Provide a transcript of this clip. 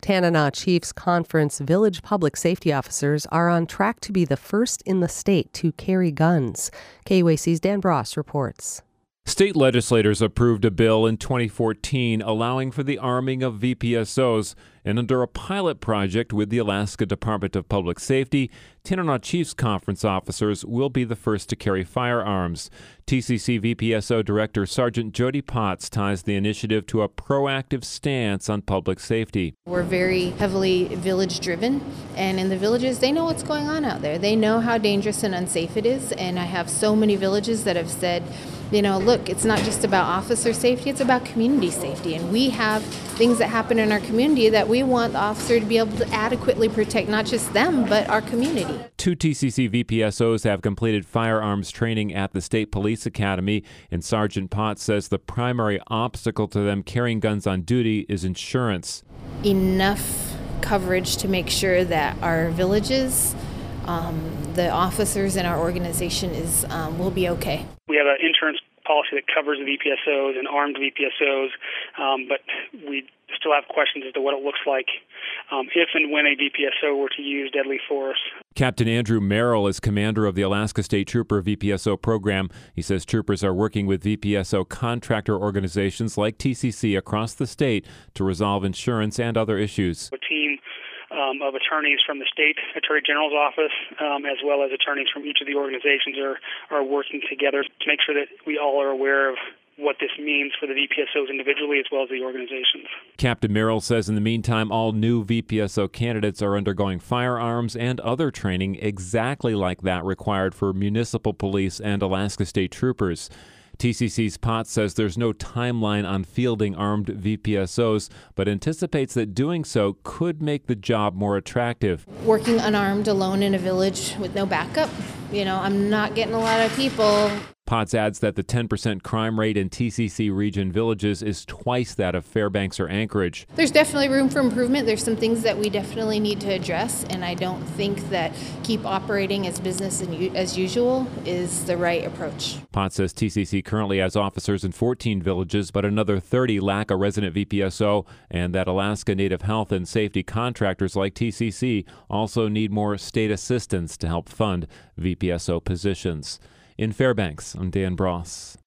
Tanana Chiefs Conference village public safety officers are on track to be the first in the state to carry guns. KUAC's Dan Bross reports. State legislators approved a bill in 2014 allowing for the arming of VPSOs, and under a pilot project with the Alaska Department of Public Safety, Tanana Chiefs Conference officers will be the first to carry firearms. TCC VPSO Director Sergeant Jody Potts ties the initiative to a proactive stance on public safety. We're very heavily village-driven, and in the villages, they know what's going on out there. They know how dangerous and unsafe it is, and I have so many villages that have said, look, it's not just about officer safety, it's about community safety. And we have things that happen in our community that we want the officer to be able to adequately protect not just them, but our community. 2 TCC VPSOs have completed firearms training at the State Police Academy, and Sergeant Potts says the primary obstacle to them carrying guns on duty is insurance. Enough coverage to make sure that our villages, the officers in our organization will be okay. We have an insurance policy that covers the VPSOs and armed VPSOs, but we still have questions as to what it looks like if and when a VPSO were to use deadly force. Captain Andrew Merrill is commander of the Alaska State Trooper VPSO program. He says troopers are working with VPSO contractor organizations like TCC across the state to resolve insurance and other issues. A team of attorneys from the state attorney general's office, as well as attorneys from each of the organizations are working together to make sure that we all are aware of what this means for the VPSOs individually as well as the organizations. Captain Merrill says in the meantime, all new VPSO candidates are undergoing firearms and other training exactly like that required for municipal police and Alaska State Troopers. TCC's Potts says there's no timeline on fielding armed VPSOs, but anticipates that doing so could make the job more attractive. Working unarmed alone in a village with no backup, I'm not getting a lot of people. Potts adds that the 10% crime rate in TCC region villages is twice that of Fairbanks or Anchorage. There's definitely room for improvement. There's some things that we definitely need to address, and I don't think that keep operating as business as usual is the right approach. Potts says TCC currently has officers in 14 villages, but another 30 lack a resident VPSO, and that Alaska Native Health and Safety contractors like TCC also need more state assistance to help fund VPSO positions. In Fairbanks, I'm Dan Bross.